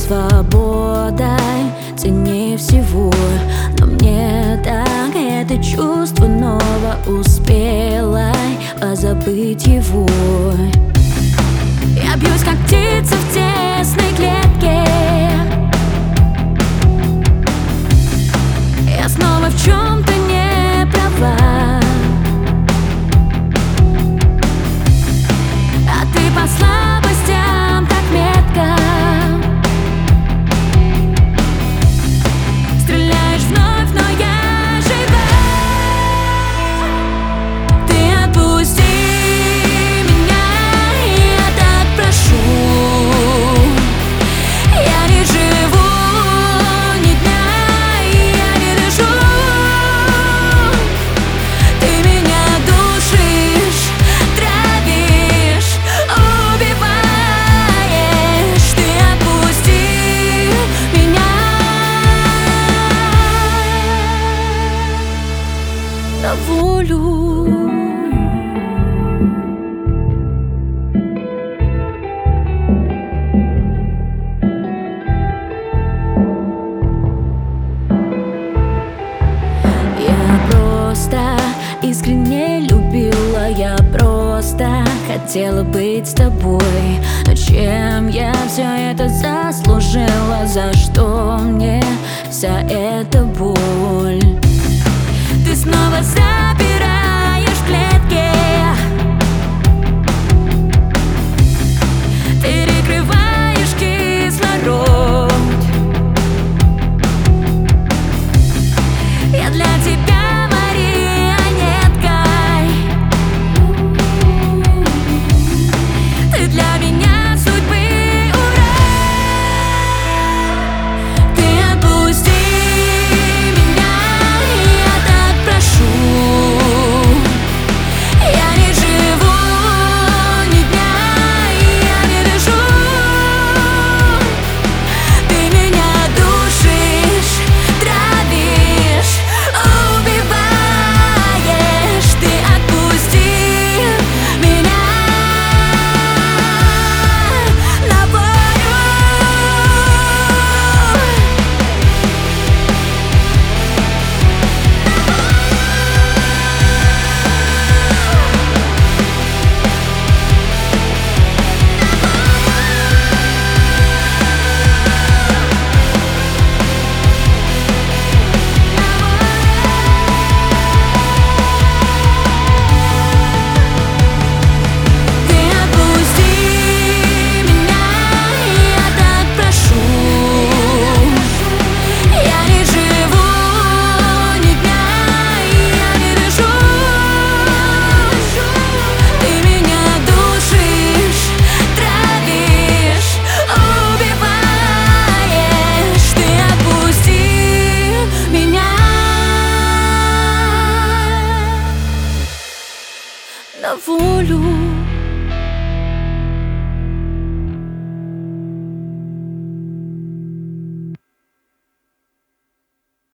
свободой ценнее всего. Но мне так это чувство ново успела позабыть его. Я бьюсь, как птица в тесной клетке. Я снова в чем-то не права, а ты по слабостям так метко стреляешь вновь, но я жива. Ты отпусти меня, я так прошу. Я не живу ни дня, я не дышу. Ты меня душишь, травишь, убиваешь. Ты отпусти меня на волю. Искренне любила, я просто хотела быть с тобой. Но чем я все это заслужила? За что мне вся эта боль? Ты снова запираешь в клетке, перекрываешь кислород. Я для тебя на волю.